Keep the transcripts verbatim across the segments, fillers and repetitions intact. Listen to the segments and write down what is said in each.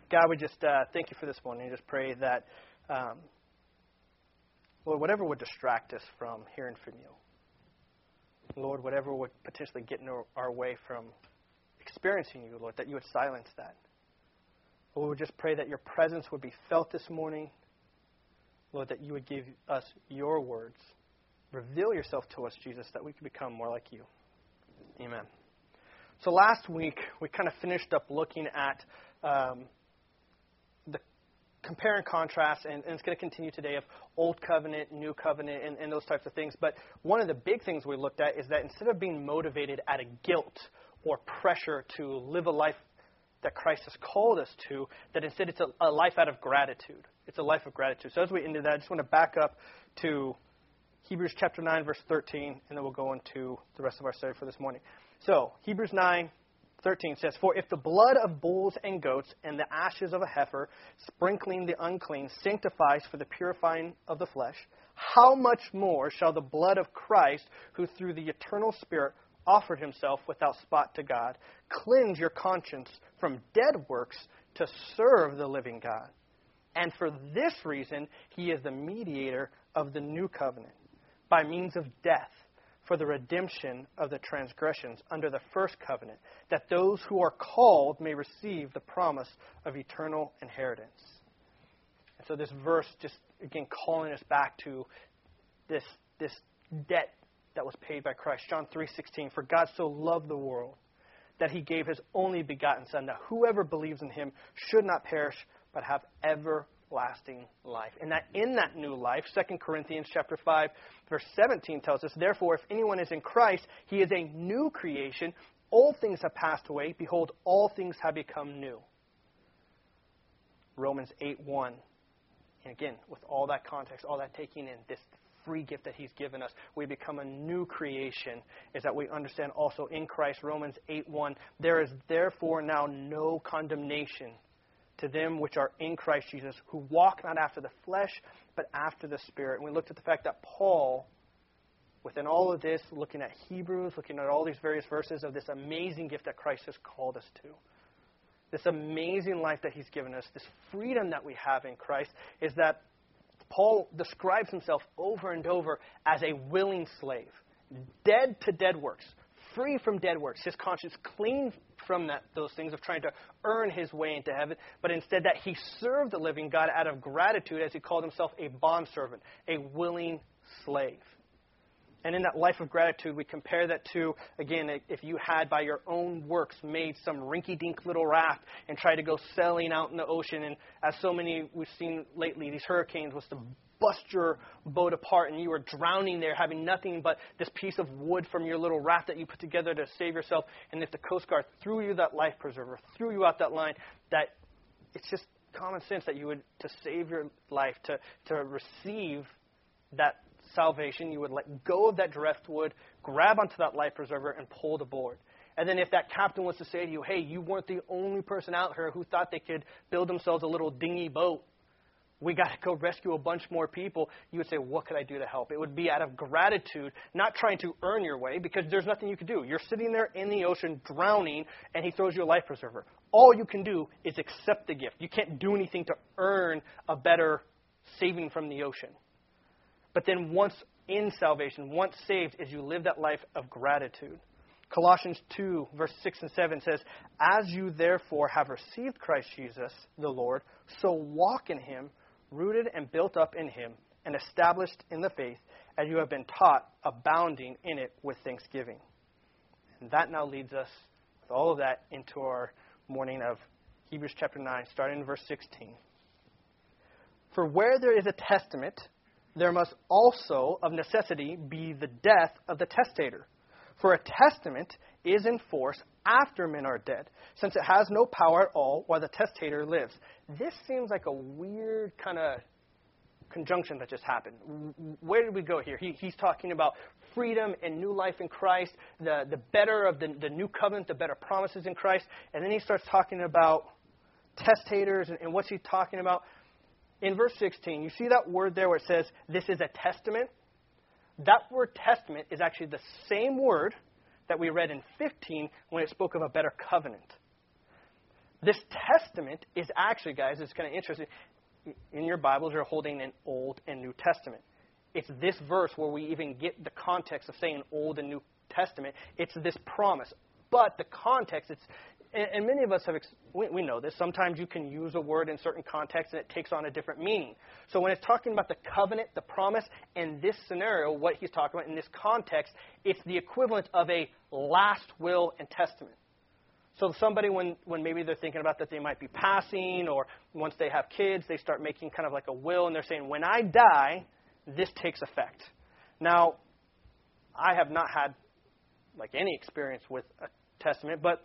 God, we just uh, thank you for this morning. I just pray that, um, Lord, whatever would distract us from hearing from you, Lord, whatever would potentially get in our, our way from experiencing you, Lord, that you would silence that. Lord, we just pray that your presence would be felt this morning. Lord, that you would give us your words. Reveal yourself to us, Jesus, that we could become more like you. Amen. So last week, we kind of finished up looking at um, the compare and contrast, and, and it's going to continue today, of Old Covenant, New Covenant, and, and those types of things. But one of the big things we looked at is that instead of being motivated out of guilt or pressure to live a life that Christ has called us to, that instead it's a, a life out of gratitude. It's a life of gratitude. So as we ended that, I just want to back up to Hebrews chapter nine, verse thirteen, and then we'll go into the rest of our study for this morning. So, Hebrews nine, thirteen says, "For if the blood of bulls and goats and the ashes of a heifer, sprinkling the unclean, sanctifies for the purifying of the flesh, how much more shall the blood of Christ, who through the eternal Spirit offered himself without spot to God, cleanse your conscience from dead works to serve the living God? And for this reason, he is the mediator of the new covenant, by means of death, for the redemption of the transgressions under the first covenant, that those who are called may receive the promise of eternal inheritance." And so this verse just, again, calling us back to this, this debt that was paid by Christ. John three sixteen, "For God so loved the world that he gave his only begotten Son, that whoever believes in him should not perish, but have everlasting life." And that in that new life, Second Corinthians chapter five, verse seventeen tells us, "Therefore, if anyone is in Christ, he is a new creation. Old things have passed away. Behold, all things have become new." Romans eight one. And again, with all that context, all that taking in, this free gift that he's given us, we become a new creation, is that we understand also in Christ, Romans eight one, "There is therefore now no condemnation to them which are in Christ Jesus, who walk not after the flesh, but after the Spirit." And we looked at the fact that Paul, within all of this, looking at Hebrews, looking at all these various verses of this amazing gift that Christ has called us to, this amazing life that he's given us, this freedom that we have in Christ, is that Paul describes himself over and over as a willing slave, dead to dead works, free from dead works, his conscience clean from that, those things of trying to earn his way into heaven, but instead that he served the living God out of gratitude, as he called himself a bondservant, a willing slave. And in that life of gratitude, we compare that to, again, if you had by your own works made some rinky-dink little raft and tried to go sailing out in the ocean, and as so many we've seen lately, these hurricanes was to bust your boat apart, and you were drowning there, having nothing but this piece of wood from your little raft that you put together to save yourself. And if the Coast Guard threw you that life preserver, threw you out that line, that it's just common sense that you would, to save your life, to, to receive that salvation, you would let go of that driftwood, grab onto that life preserver, and pull the board. And then if that captain was to say to you, "Hey, you weren't the only person out here who thought they could build themselves a little dinghy boat. We got to go rescue a bunch more people," you would say, "What could I do to help?" It would be out of gratitude, not trying to earn your way, because there's nothing you could do. You're sitting there in the ocean drowning, and he throws you a life preserver. All you can do is accept the gift. You can't do anything to earn a better saving from the ocean. But then once in salvation, once saved, is you live that life of gratitude. Colossians two, verse six and seven says, "As you therefore have received Christ Jesus, the Lord, so walk in him, rooted and built up in him, and established in the faith, as you have been taught, abounding in it with thanksgiving." And that now leads us, with all of that, into our morning of Hebrews chapter nine, starting in verse sixteen. "For where there is a testament, there must also of necessity be the death of the testator. For a testament is in force after men are dead, since it has no power at all while the testator lives." This seems like a weird kind of conjunction that just happened. Where did we go here? He, he's talking about freedom and new life in Christ, the, the better of the, the new covenant, the better promises in Christ. And then he starts talking about testators, and, and what's he talking about? In verse sixteen, you see that word there where it says, "This is a testament"? That word testament is actually the same word that we read in fifteen when it spoke of a better covenant. This testament is actually, guys, it's kind of interesting. In your Bibles, you're holding an Old and New Testament. It's this verse where we even get the context of saying Old and New Testament. It's this promise. But the context, it's, and many of us have, we, we know this. Sometimes you can use a word in certain contexts and it takes on a different meaning. So when it's talking about the covenant, the promise, in this scenario, what he's talking about in this context, it's the equivalent of a last will and testament. So somebody, when, when maybe they're thinking about that they might be passing, or once they have kids, they start making kind of like a will, and they're saying, when I die, this takes effect. Now, I have not had like any experience with a testament, but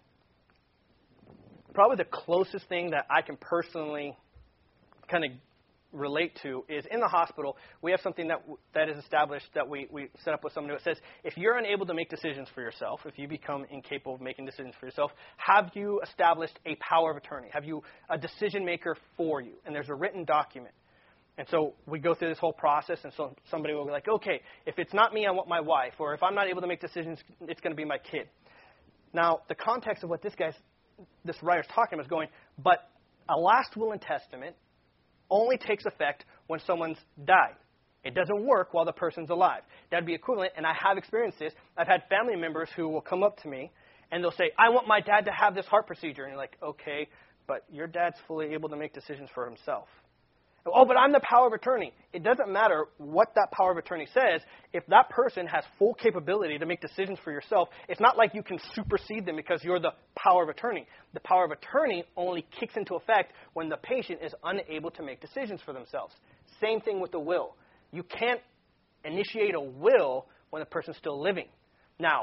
probably the closest thing that I can personally kind of relate to is in the hospital, we have something that that is established that we, we set up with someone who says, if you're unable to make decisions for yourself, if you become incapable of making decisions for yourself, have you established a power of attorney? Have you a decision maker for you? And there's a written document. And so we go through this whole process, and so somebody will be like, okay, if it's not me, I want my wife. Or if I'm not able to make decisions, it's going to be my kid. Now, the context of what this guy's, this writer's talking about is going, but a last will and testament only takes effect when someone's died. It doesn't work while the person's alive. That'd be equivalent, and I have experienced this. I've had family members who will come up to me, and they'll say, I want my dad to have this heart procedure. And you're like, okay, but your dad's fully able to make decisions for himself. Oh, but I'm the power of attorney. It doesn't matter what that power of attorney says. If that person has full capability to make decisions for yourself, it's not like you can supersede them because you're the power of attorney. The power of attorney only kicks into effect when the patient is unable to make decisions for themselves. Same thing with the will. You can't initiate a will when the person's still living. Now,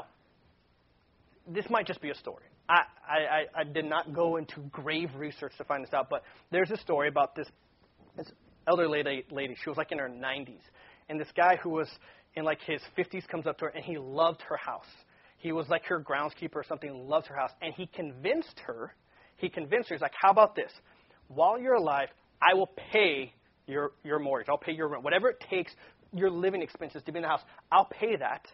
this might just be a story. I, I, I did not go into grave research to find this out, but there's a story about this This elderly lady, lady, she was like in her nineties. And this guy who was in like his fifties comes up to her, and he loved her house. He was like her groundskeeper or something, loved her house. And he convinced her, he convinced her, he's like, how about this? While you're alive, I will pay your, your mortgage. I'll pay your rent. Whatever it takes, your living expenses to be in the house, I'll pay that.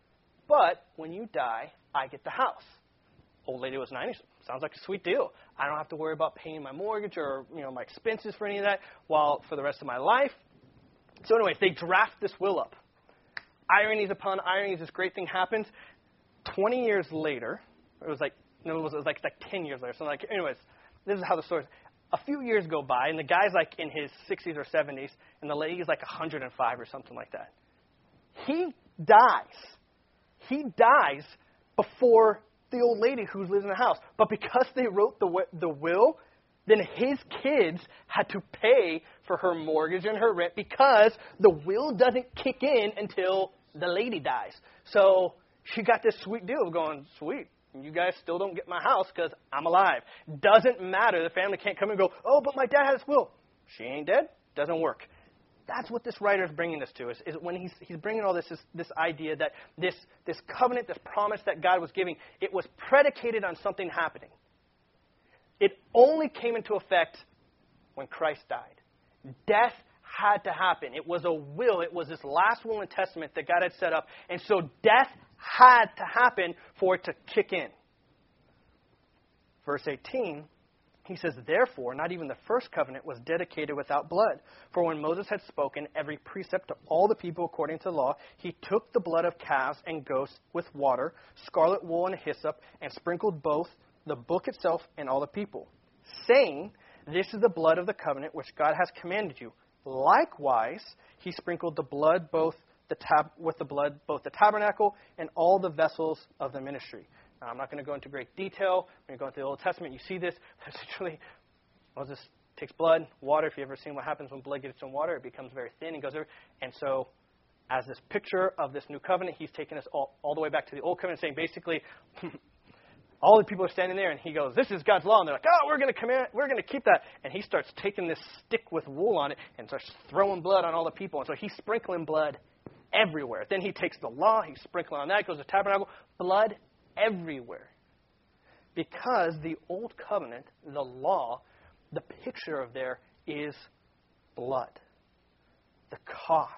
But when you die, I get the house. Old lady was ninety. Sounds like a sweet deal. I don't have to worry about paying my mortgage or, you know, my expenses for any of that while for the rest of my life. So anyways, they draft this will up. Ironies upon ironies, this great thing happens. Twenty years later, it was like no, it was, it was like like ten years later. So like, anyways, this is how the story is. A few years go by, and the guy's like in his sixties or seventies, and the lady's like one hundred five or something like that. He dies. He dies before the old lady who lives in the house. But because they wrote the the will, then his kids had to pay for her mortgage and her rent because the will doesn't kick in until the lady dies. So she got this sweet deal of going, sweet, you guys still don't get my house because I'm alive. Doesn't matter. The family can't come and go, oh, but my dad has will. She ain't dead. Doesn't work. That's what this writer is bringing us to, is, is when he's, he's bringing all this, this this idea that this, this covenant, this promise that God was giving, it was predicated on something happening. It only came into effect when Christ died. Death had to happen. It was a will. It was this last will and testament that God had set up. And so death had to happen for it to kick in. Verse eighteen, he says, therefore, not even the first covenant was dedicated without blood. For when Moses had spoken every precept to all the people according to the law, he took the blood of calves and goats with water, scarlet wool and hyssop, and sprinkled both the book itself and all the people, saying, this is the blood of the covenant which God has commanded you. Likewise, he sprinkled the blood both the tab with the blood both the tabernacle and all the vessels of the ministry. Now, I'm not going to go into great detail. When you go into the Old Testament, you see this. Essentially, Moses takes blood, water. If you've ever seen what happens when blood gets in water, it becomes very thin and goes over. And so, as this picture of this new covenant, he's taken us all, all the way back to the Old Covenant, saying basically, all the people are standing there, and he goes, this is God's law. And they're like, oh, we're going to command, we're going to keep that. And he starts taking this stick with wool on it and starts throwing blood on all the people. And so he's sprinkling blood everywhere. Then he takes the law, he's sprinkling on that, goes to the tabernacle, blood everywhere. Because the old covenant, the law, the picture of there is blood. The cost.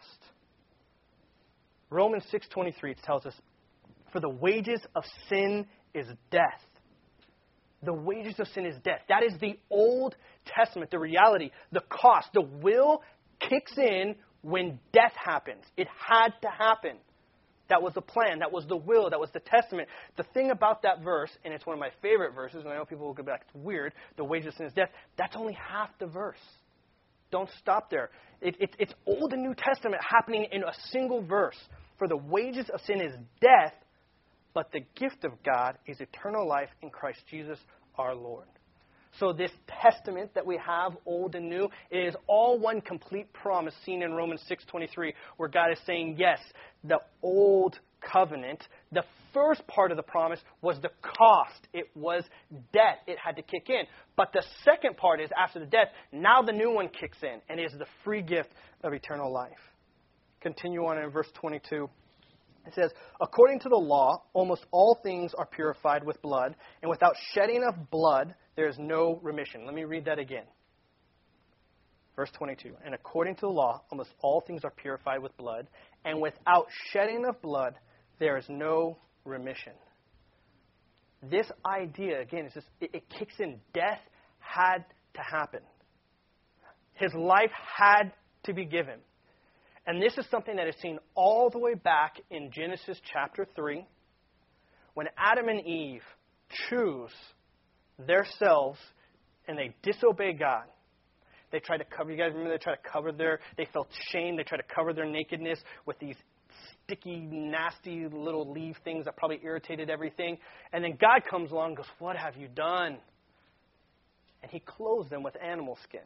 Romans six twenty-three tells us, for the wages of sin is death. The wages of sin is death. That is the Old Testament, the reality, the cost. The will kicks in when death happens. It had to happen. That was the plan. That was the will. That was the testament. The thing about that verse, and it's one of my favorite verses, and I know people will go back, it's weird, the wages of sin is death, that's only half the verse. Don't stop there. It, it, it's Old and New Testament happening in a single verse. For the wages of sin is death, but the gift of God is eternal life in Christ Jesus our Lord. So this testament that we have, old and new, it is all one complete promise seen in Romans six twenty-three, where God is saying, yes, the old covenant, the first part of the promise was the cost. It was death. It had to kick in. But the second part is after the death, now the new one kicks in, and is the free gift of eternal life. Continue on in verse twenty-two. It says, according to the law, almost all things are purified with blood, and without shedding of blood, there is no remission. Let me read that again. Verse twenty-two. And according to the law, almost all things are purified with blood, and without shedding of blood, there is no remission. This idea, again, is just, it, it kicks in. Death had to happen. His life had to be given. And this is something that is seen all the way back in Genesis chapter three, when Adam and Eve choose themselves and they disobey God. They try to cover, you guys remember they tried to cover their, they felt shame, they tried to cover their nakedness with these sticky, nasty little leaf things that probably irritated everything. And then God comes along and goes, what have you done? And He clothes them with animal skin.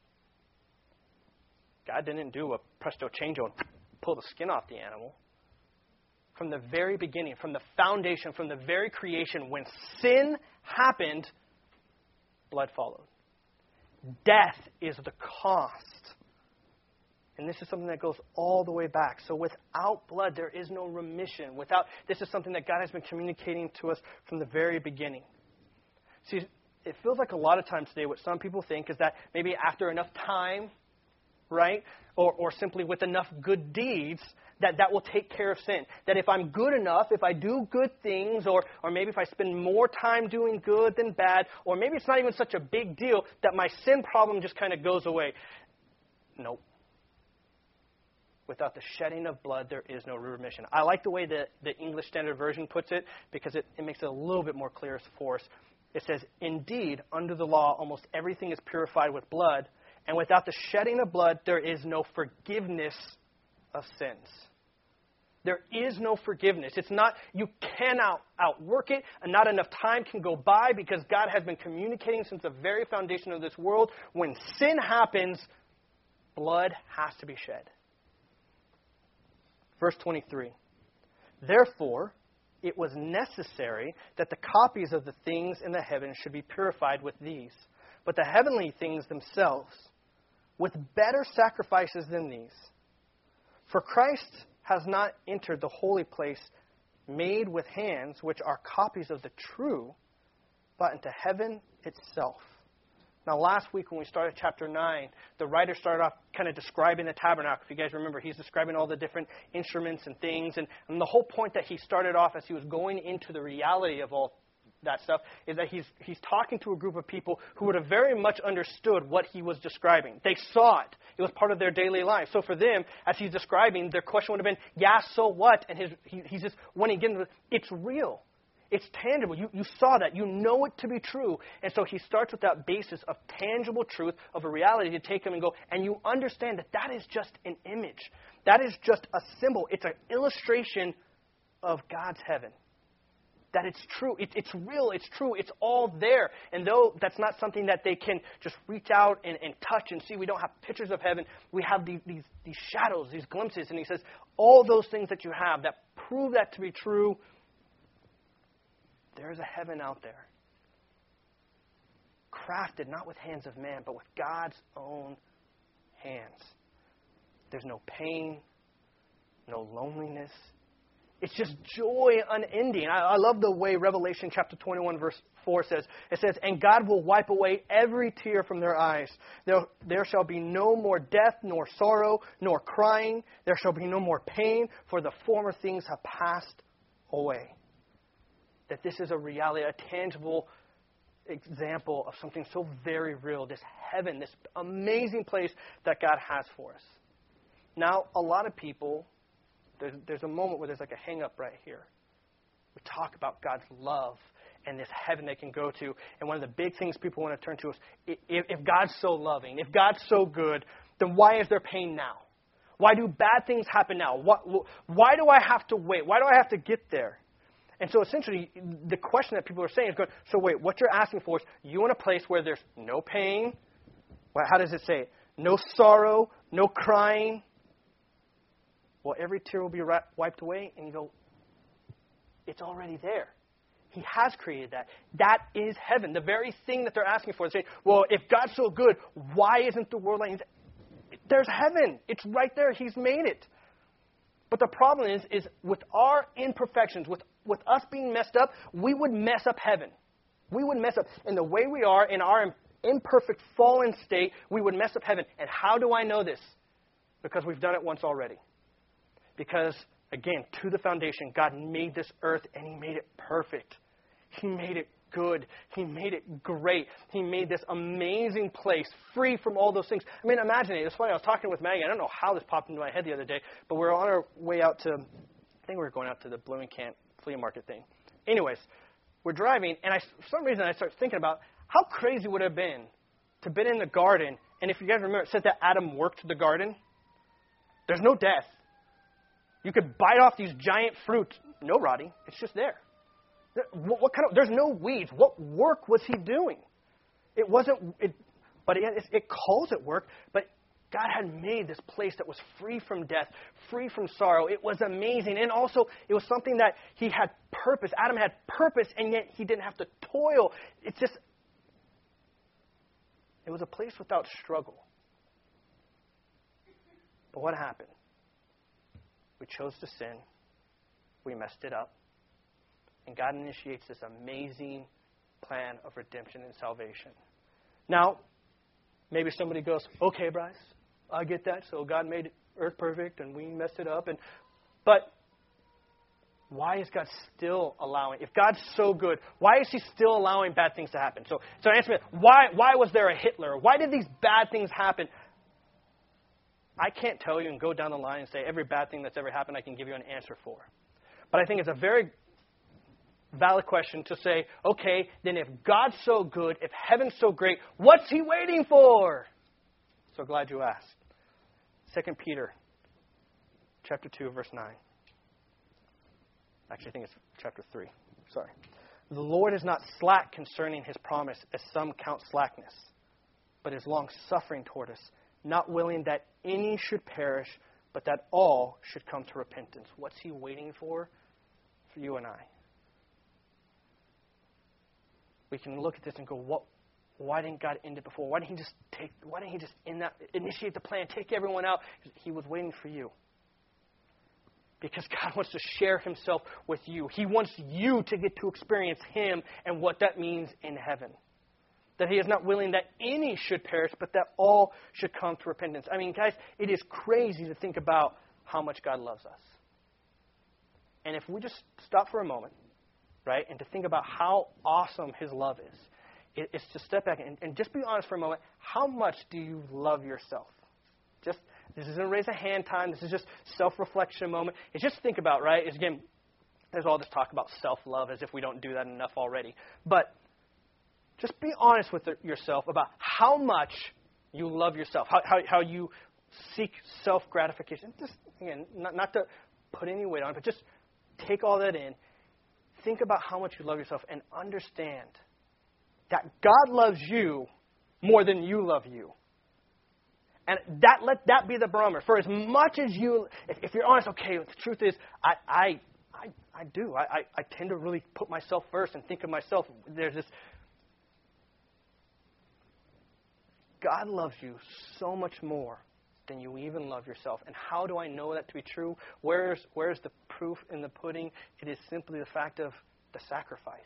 God didn't do a presto changeo and pull the skin off the animal. From the very beginning, from the foundation, from the very creation, when sin happened, blood followed. Death is the cost. And this is something that goes all the way back. So without blood, there is no remission. Without, this is something that God has been communicating to us from the very beginning. See, it feels like a lot of times today what some people think is that maybe after enough time, right, or, or simply with enough good deeds, that that will take care of sin. That if I'm good enough, if I do good things, or, or maybe if I spend more time doing good than bad, or maybe it's not even such a big deal, that my sin problem just kind of goes away. Nope. Without the shedding of blood, there is no remission. I like the way that the English Standard Version puts it, because it, it makes it a little bit more clear for us. It says, indeed, under the law, almost everything is purified with blood, and without the shedding of blood, there is no forgiveness of sins. There is no forgiveness. It's not, you cannot outwork it, and not enough time can go by, because God has been communicating since the very foundation of this world. When sin happens, blood has to be shed. Verse twenty-three. Therefore, it was necessary that the copies of the things in the heavens should be purified with these, but the heavenly things themselves with better sacrifices than these. For Christ has not entered the holy place made with hands, which are copies of the true, but into heaven itself. Now, last week when we started chapter nine, the writer started off kind of describing the tabernacle. If you guys remember, he's describing all the different instruments and things. And, and the whole point that he started off as he was going into the reality of all that stuff is that he's he's talking to a group of people who would have very much understood what he was describing. They saw it. It was part of their daily life. So for them, as he's describing, their question would have been, yeah, so what? And his he, he's just, when he gets into it, it's real. It's tangible. You, you saw that. You know it to be true. And so he starts with that basis of tangible truth, of a reality to take him and go, and you understand that that is just an image. That is just a symbol. It's an illustration of God's heaven. That it's true. It, it's real. It's true. It's all there. And though that's not something that they can just reach out and, and touch and see, we don't have pictures of heaven. We have these, these, these shadows, these glimpses. And he says, all those things that you have that prove that to be true, there is a heaven out there. Crafted not with hands of man, but with God's own hands. There's no pain, no loneliness. It's just joy unending. I, I love the way Revelation chapter twenty-one verse four says. It says, and God will wipe away every tear from their eyes. There, there shall be no more death, nor sorrow, nor crying. There shall be no more pain, for the former things have passed away. That this is a reality, a tangible example of something so very real, this heaven, this amazing place that God has for us. Now, a lot of people, there's, there's a moment where there's like a hang-up right here. We talk about God's love and this heaven they can go to. And one of the big things people want to turn to is, if, if God's so loving, if God's so good, then why is there pain now? Why do bad things happen now? What, why do I have to wait? Why do I have to get there? And so essentially, the question that people are saying is going, so wait, what you're asking for is you want a place where there's no pain. Well, how does it say it? No sorrow, no crying. Well, every tear will be wiped away. And you go, it's already there. He has created that. That is heaven. The very thing that they're asking for. They say, well, if God's so good, why isn't the world like this? There's heaven. It's right there. He's made it. But the problem is, is with our imperfections, with, with us being messed up, we would mess up heaven. We would mess up. In the way we are, in our imperfect, fallen state, we would mess up heaven. And how do I know this? Because we've done it once already. Because, again, to the foundation, God made this earth and He made it perfect. He made it good. He made it great. He made this amazing place free from all those things. I mean, imagine it. It's funny. I was talking with Maggie. I don't know how this popped into my head the other day, but we were on our way out to, I think we were going out to the Bloomington flea market thing. Anyways, we're driving, and I, for some reason I started thinking about how crazy would it have been to been in the garden, and if you guys remember, it said that Adam worked the garden. There's no death. You could bite off these giant fruits. No rotting. It's just there. What, what kind of? There's no weeds. What work was he doing? It wasn't. It, but it, it calls it work. But God had made this place that was free from death, free from sorrow. It was amazing, and also it was something that he had purpose. Adam had purpose, and yet he didn't have to toil. It's just. It was a place without struggle. But what happened? We chose to sin. We messed it up. And God initiates this amazing plan of redemption and salvation. Now, maybe somebody goes, okay, Bryce, I get that. So God made earth perfect and we messed it up. And But why is God still allowing? If God's so good, why is He still allowing bad things to happen? So, so answer me, why, why was there a Hitler? Why did these bad things happen? I can't tell you and go down the line and say every bad thing that's ever happened I can give you an answer for. But I think it's a very valid question to say, okay, then if God's so good, if heaven's so great, what's He waiting for? So glad you asked. Second Peter chapter two, verse nine. Actually, I think it's chapter three. Sorry. The Lord is not slack concerning His promise, as some count slackness, but is long-suffering toward us, not willing that any should perish, but that all should come to repentance. What's He waiting for? For you and I. We can look at this and go, "What? Why didn't God end it before? Why didn't He just take? Why didn't He just in that initiate the plan, take everyone out?" He was waiting for you. Because God wants to share Himself with you. He wants you to get to experience Him and what that means in heaven. That He is not willing that any should perish, but that all should come to repentance. I mean, guys, it is crazy to think about how much God loves us. And if we just stop for a moment, right, and to think about how awesome His love is, it, it's to step back and, and just be honest for a moment. How much do you love yourself? Just This isn't raise a hand time. This is just self-reflection moment. It's just think about, right? It's, again, there's all this talk about self-love as if we don't do that enough already. But just be honest with yourself about how much you love yourself, how how, how you seek self-gratification. Just, again, not, not to put any weight on it, but just take all that in. Think about how much you love yourself and understand that God loves you more than you love you. And that let that be the barometer. For as much as you, if, if you're honest, okay, the truth is, I I I, I do. I, I, I tend to really put myself first and think of myself. There's this. God loves you so much more than you even love yourself. And how do I know that to be true? Where's where's the proof in the pudding? It is simply the fact of the sacrifice.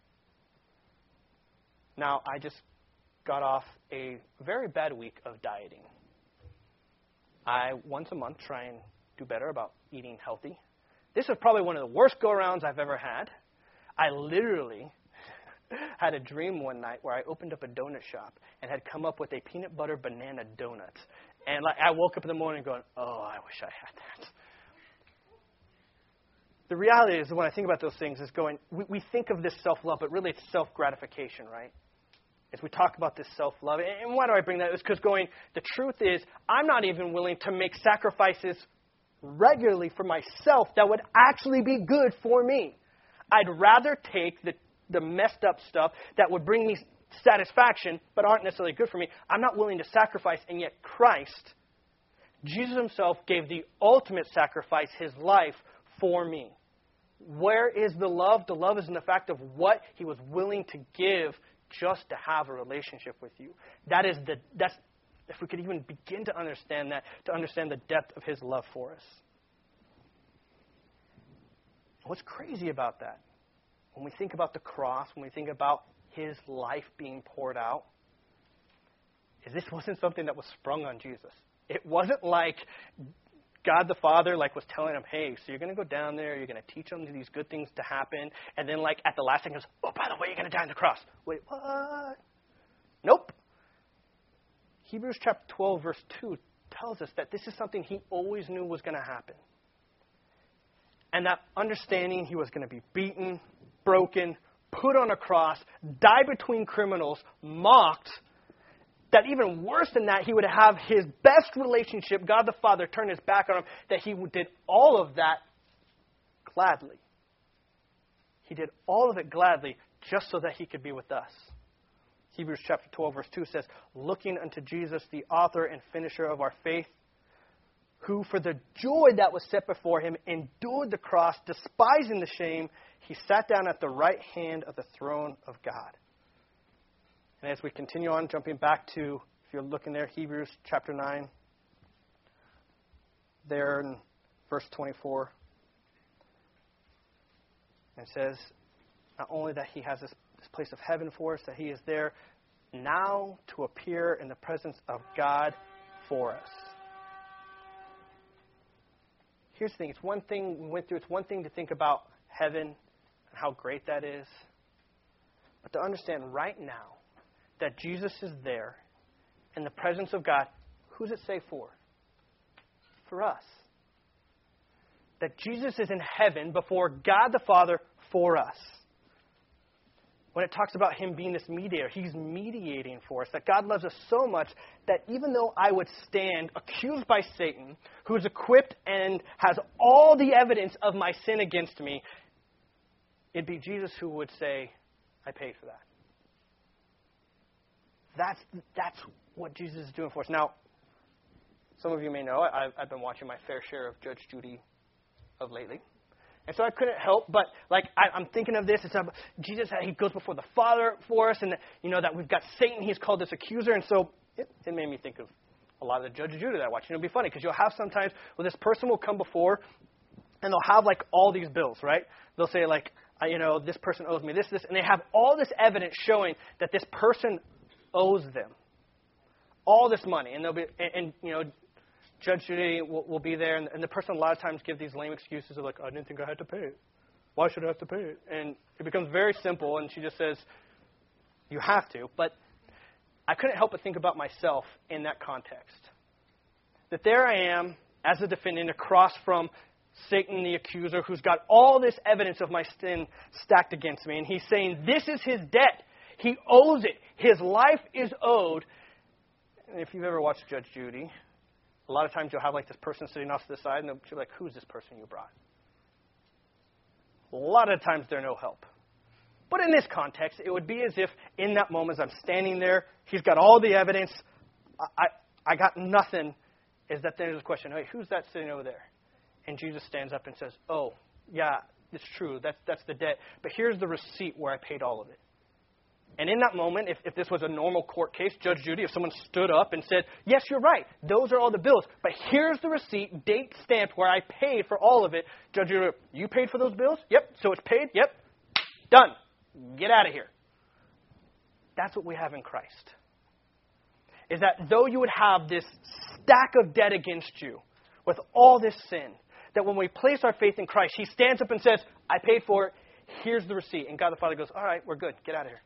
Now, I just got off a very bad week of dieting. I, once a month, try and do better about eating healthy. This is probably one of the worst go-arounds I've ever had. I literally, had a dream one night where I opened up a donut shop and had come up with a peanut butter banana donut. And like I woke up in the morning going, oh, I wish I had that. The reality is, when I think about those things, is going, we, we think of this self-love, but really it's self-gratification, right? As we talk about this self-love. And why do I bring that? It's because going, the truth is, I'm not even willing to make sacrifices regularly for myself that would actually be good for me. I'd rather take the, the messed up stuff that would bring me satisfaction, but aren't necessarily good for me. I'm not willing to sacrifice, and yet Christ, Jesus himself, gave the ultimate sacrifice, his life, for me. Where is the love? The love is in the fact of what he was willing to give just to have a relationship with you. That is the, that's, if we could even begin to understand that, to understand the depth of his love for us. What's crazy about that? When we think about the cross, when we think about his life being poured out, is this wasn't something that was sprung on Jesus. It wasn't like God the Father like was telling him, hey, so you're going to go down there, you're going to teach them these good things to happen, and then like at the last second goes, oh, by the way, you're going to die on the cross. Wait, what? Nope. Hebrews chapter twelve, verse two tells us that this is something he always knew was going to happen. And that understanding he was going to be beaten, broken, put on a cross, die between criminals, mocked, that even worse than that, he would have his best relationship, God the Father, turn his back on him, that he did all of that gladly. He did all of it gladly just so that he could be with us. Hebrews chapter twelve, verse two says, looking unto Jesus, the author and finisher of our faith, who for the joy that was set before him endured the cross, despising the shame, he sat down at the right hand of the throne of God. And as we continue on, jumping back to, if you're looking there, Hebrews chapter nine, there in verse twenty-four, it says, not only that he has this, this place of heaven for us, that he is there now to appear in the presence of God for us. Here's the thing. It's one thing we went through. It's one thing to think about heaven and how great that is. But to understand right now that Jesus is there in the presence of God, who's it say for? For us. That Jesus is in heaven before God the Father for us. When it talks about him being this mediator, he's mediating for us. That God loves us so much that even though I would stand accused by Satan, who's equipped and has all the evidence of my sin against me, it'd be Jesus who would say, I paid for that. That's, that's what Jesus is doing for us. Now, some of you may know, I've, I've been watching my fair share of Judge Judy of lately. And so I couldn't help but, like, I, I'm thinking of this. It's about Jesus, he goes before the Father for us, and, you know, that we've got Satan. He's called this accuser. And so it, it made me think of a lot of the Judge Judy that I watch. And it'll be funny because you'll have sometimes where this person will come before, and they'll have, like, all these bills, right? They'll say, like, uh, you know, this person owes me this, this. And they have all this evidence showing that this person owes them all this money. And they'll be, and, and you know, Judge Judy will, will be there, and, and the person a lot of times give these lame excuses of like, I didn't think I had to pay it. Why should I have to pay it? And it becomes very simple, and she just says, you have to. But I couldn't help but think about myself in that context. That there I am as a defendant across from Satan the accuser who's got all this evidence of my sin stacked against me. And he's saying this is his debt. He owes it. His life is owed. And if you've ever watched Judge Judy, a lot of times you'll have like this person sitting off to the side, and they'll be like, who's this person you brought? A lot of times they're no help. But in this context, it would be as if in that moment, as I'm standing there, he's got all the evidence, I, I, I got nothing, is that there's a question, hey, who's that sitting over there? And Jesus stands up and says, oh, yeah, it's true, that's, that's the debt, but here's the receipt where I paid all of it. And in that moment, if, if this was a normal court case, Judge Judy, if someone stood up and said, yes, you're right, those are all the bills, but here's the receipt, date stamped, where I paid for all of it. Judge Judy, you paid for those bills? Yep. So it's paid? Yep. Done. Get out of here. That's what we have in Christ. Is that though you would have this stack of debt against you with all this sin, that when we place our faith in Christ, he stands up and says, I paid for it. Here's the receipt. And God the Father goes, all right, we're good. Get out of here.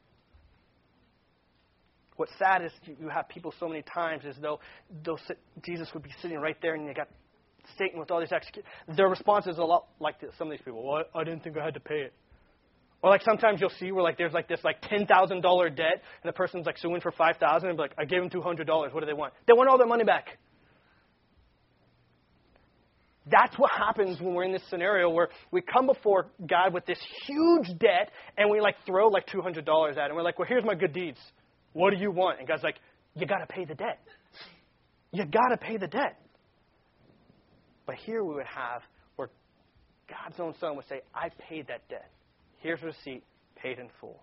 What's sad is you have people so many times as though they'll sit, Jesus would be sitting right there and they got Satan with all these executions. Their response is a lot like this. Some of these people, well, I didn't think I had to pay it. Or like sometimes you'll see where like there's like this like ten thousand dollars debt and the person's like suing for five thousand dollars and be like, I gave them two hundred dollars. What do they want? They want all their money back. That's what happens when we're in this scenario where we come before God with this huge debt and we like throw like two hundred dollars at him. We're like, well, here's my good deeds. What do you want? And God's like, you got to pay the debt. You got to pay the debt. But here we would have where God's own Son would say, I paid that debt. Here's a receipt, paid in full.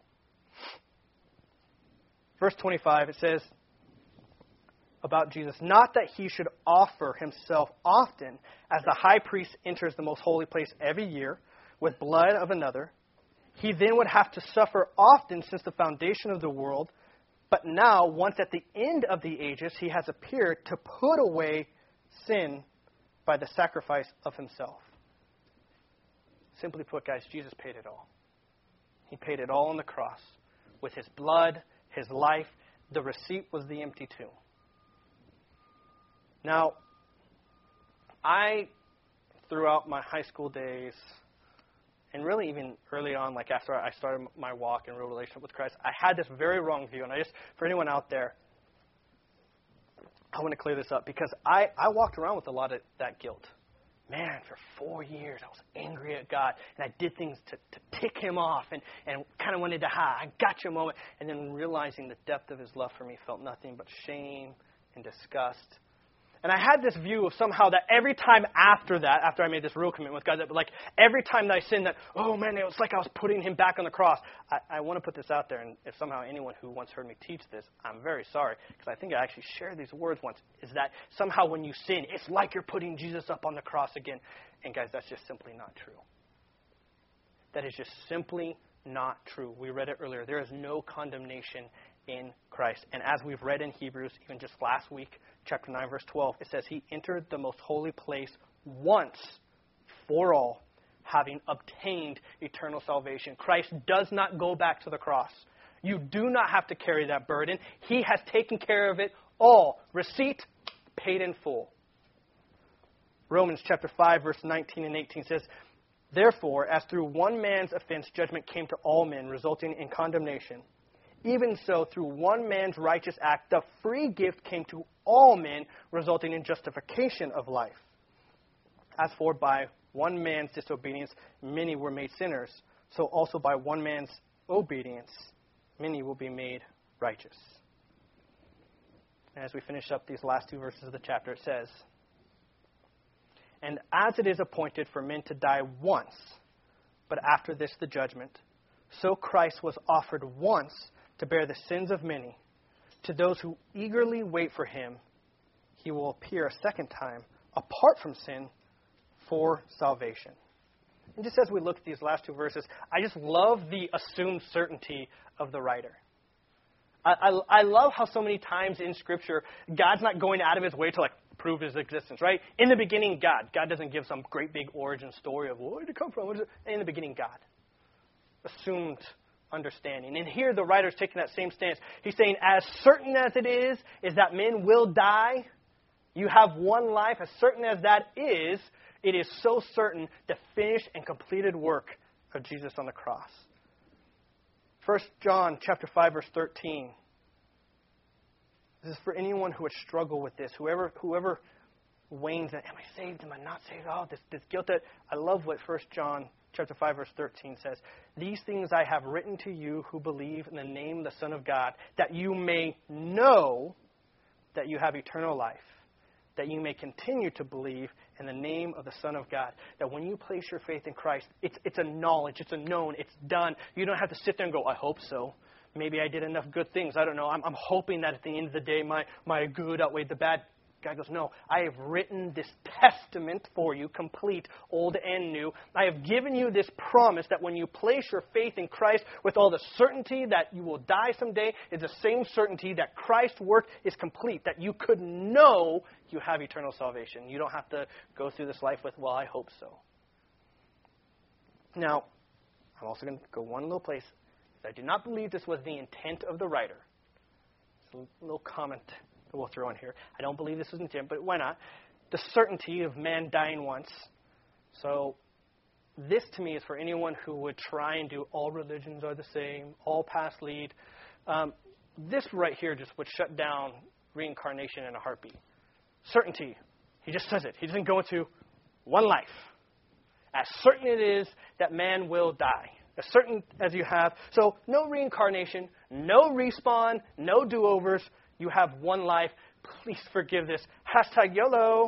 Verse twenty-five, it says about Jesus, not that he should offer himself often as the high priest enters the most holy place every year with blood of another. He then would have to suffer often since the foundation of the world. But now, once at the end of the ages, he has appeared to put away sin by the sacrifice of himself. Simply put, guys, Jesus paid it all. He paid it all on the cross with his blood, his life. The receipt was the empty tomb. Now, I, throughout my high school days, and really even early on, like after I started my walk and real relationship with Christ, I had this very wrong view. And I just, for anyone out there, I want to clear this up because I, I walked around with a lot of that guilt. Man, for four years, I was angry at God, and I did things to, to tick him off and, and kind of wanted to hide. I got you a moment. And then realizing the depth of his love for me, felt nothing but shame and disgust. And I had this view of somehow that every time after that, after I made this real commitment with God, that like every time that I sinned, that, oh man, it was like I was putting him back on the cross. I, I want to put this out there, and if somehow anyone who once heard me teach this, I'm very sorry, because I think I actually shared these words once, is that somehow when you sin, it's like you're putting Jesus up on the cross again. And guys, that's just simply not true. That is just simply not true. We read it earlier. There is no condemnation in Christ. And as we've read in Hebrews, even just last week, chapter nine, verse twelve, it says he entered the most holy place once for all, having obtained eternal salvation. Christ does not go back to the cross. You do not have to carry that burden. He has taken care of it all. Receipt paid in full. Romans chapter five, verse nineteen and eighteen says, therefore, as through one man's offense judgment came to all men, resulting in condemnation, even so, through one man's righteous act, the free gift came to all men, resulting in justification of life. As for by one man's disobedience, many were made sinners, so also by one man's obedience, many will be made righteous. And as we finish up these last two verses of the chapter, it says, and as it is appointed for men to die once, but after this the judgment, so Christ was offered once to bear the sins of many. To those who eagerly wait for him, he will appear a second time, apart from sin, for salvation. And just as we look at these last two verses, I just love the assumed certainty of the writer. I, I, I love how so many times in Scripture, God's not going out of his way to like prove his existence, right? In the beginning, God. God doesn't give some great big origin story of where did it come from? What is it? In the beginning, God. Assumed understanding. And here the writer's taking that same stance. He's saying, as certain as it is, is that men will die. You have one life. As certain as that is, it is so certain the finished and completed work of Jesus on the cross. First John chapter five, verse thirteen. This is for anyone who would struggle with this. Whoever whoever wanes that, am I saved? Am I not saved? Oh, this, this guilt that I love what First John chapter five, verse thirteen says. These things I have written to you who believe in the name of the Son of God, that you may know that you have eternal life, that you may continue to believe in the name of the Son of God. That when you place your faith in Christ, it's it's a knowledge, it's a known, it's done. You don't have to sit there and go, I hope so. Maybe I did enough good things. I don't know. I'm, I'm hoping that at the end of the day, my, my good outweighed the bad. God goes, no, I have written this testament for you, complete, old and new. I have given you this promise that when you place your faith in Christ with all the certainty that you will die someday, is the same certainty that Christ's work is complete, that you could know you have eternal salvation. You don't have to go through this life with, well, I hope so. Now, I'm also going to go one little place. I do not believe this was the intent of the writer. It's a little comment that we'll throw in here. I don't believe this was intent, but why not? The certainty of man dying once. So this to me is for anyone who would try and do all religions are the same, all paths lead. Um, this right here just would shut down reincarnation in a heartbeat. Certainty. He just says it. He doesn't go into one life. As certain it is that man will die. As certain as you have. So no reincarnation, no respawn, no do-overs. You have one life. Please forgive this. Hashtag YOLO.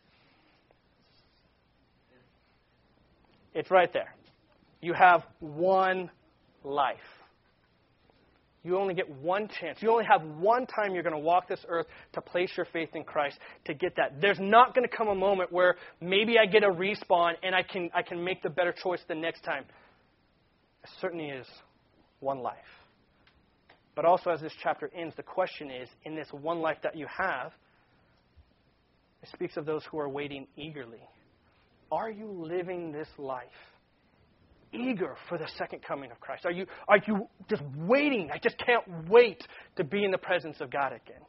It's right there. You have one life. You only get one chance. You only have one time you're going to walk this earth to place your faith in Christ to get that. There's not going to come a moment where maybe I get a respawn and I can I can make the better choice the next time. It certainly is one life. But also as this chapter ends, the question is, in this one life that you have, it speaks of those who are waiting eagerly. Are you living this life eager for the second coming of Christ? Are you are you just waiting? I just can't wait to be in the presence of God again.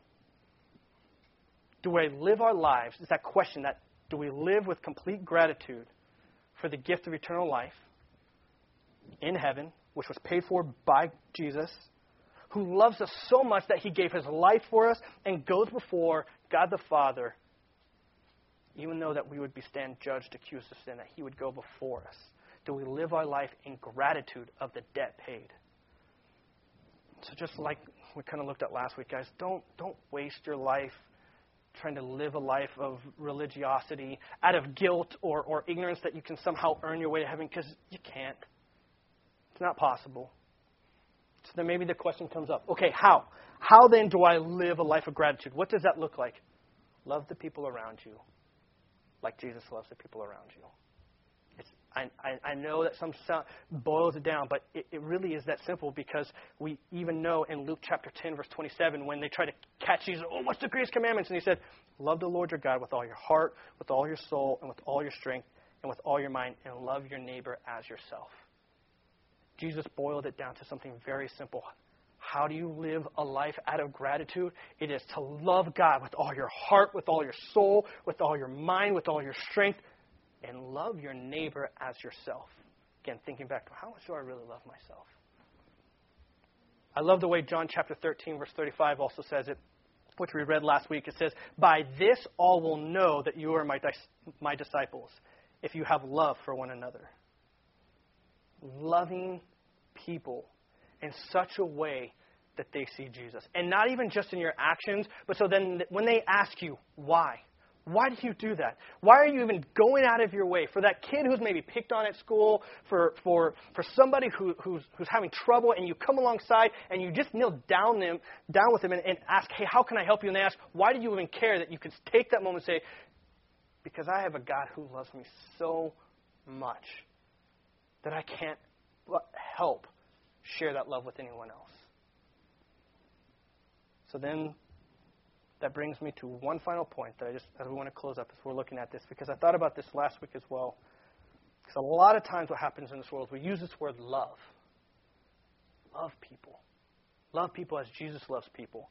Do we live our lives? It's that question that do we live with complete gratitude for the gift of eternal life in heaven, which was paid for by Jesus, who loves us so much that he gave his life for us and goes before God the Father, even though that we would be stand judged, accused of sin, that he would go before us? Do we live our life in gratitude of the debt paid? So just like we kind of looked at last week, guys, don't don't waste your life trying to live a life of religiosity out of guilt or, or ignorance that you can somehow earn your way to heaven, because you can't. It's not possible. So then maybe the question comes up, okay, how? How then do I live a life of gratitude? What does that look like? Love the people around you like Jesus loves the people around you. It's, I, I, I know that some sound boils it down, but it, it really is that simple, because we even know in Luke chapter ten, verse twenty-seven, when they try to catch Jesus, oh, what's the greatest commandments? And he said, love the Lord your God with all your heart, with all your soul, and with all your strength, and with all your mind, and love your neighbor as yourself. Jesus boiled it down to something very simple. How do you live a life out of gratitude? It is to love God with all your heart, with all your soul, with all your mind, with all your strength, and love your neighbor as yourself. Again, thinking back to how much do I really love myself? I love the way John chapter thirteen, verse thirty-five also says it, which we read last week. It says, by this all will know that you are my, my disciples, if you have love for one another. Loving people in such a way that they see Jesus. And not even just in your actions, but so then when they ask you, why? Why do you do that? Why are you even going out of your way? For that kid who's maybe picked on at school, for for, for somebody who, who's who's having trouble, and you come alongside and you just kneel down them down with them and, and ask, hey, how can I help you? And they ask, why do you even care? That you could take that moment and say, because I have a God who loves me so much that I can't help share that love with anyone else. So then that brings me to one final point that I just, as we want to close up, as we're looking at this, because I thought about this last week as well. Because a lot of times what happens in this world, we use this word love. Love people. Love people as Jesus loves people.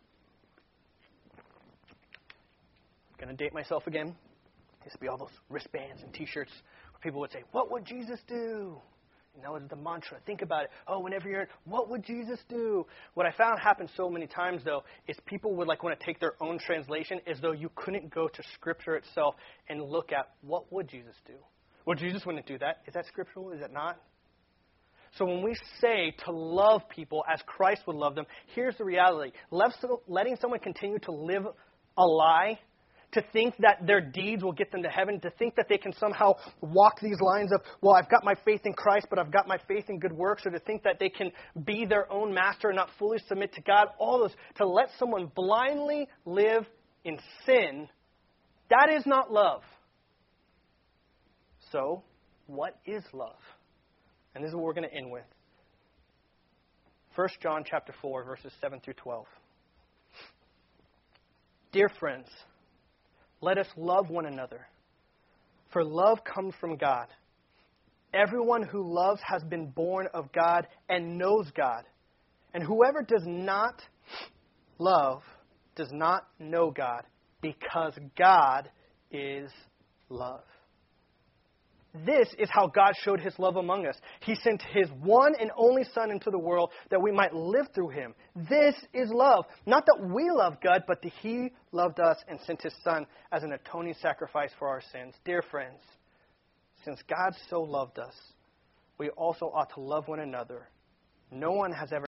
I'm going to date myself again. There used to be all those wristbands and T-shirts where people would say, what would Jesus do? And that was the mantra. Think about it. Oh, whenever you're in, what would Jesus do? What I found happens so many times, though, is people would like want to take their own translation as though you couldn't go to Scripture itself and look at what would Jesus do? Well, Jesus wouldn't do that. Is that scriptural? Is it not? So when we say to love people as Christ would love them, here's the reality. Letting someone continue to live a lie, to think that their deeds will get them to heaven, to think that they can somehow walk these lines of, well, I've got my faith in Christ, but I've got my faith in good works, or to think that they can be their own master and not fully submit to God, all those, to let someone blindly live in sin, that is not love. So, what is love? And this is what we're going to end with. First John chapter four, verses seven through twelve. Dear friends, let us love one another, for love comes from God. Everyone who loves has been born of God and knows God. And whoever does not love does not know God, because God is love. This is how God showed his love among us. He sent his one and only Son into the world that we might live through him. This is love. Not that we love God, but that he loved us and sent his Son as an atoning sacrifice for our sins. Dear friends, since God so loved us, we also ought to love one another. No one has ever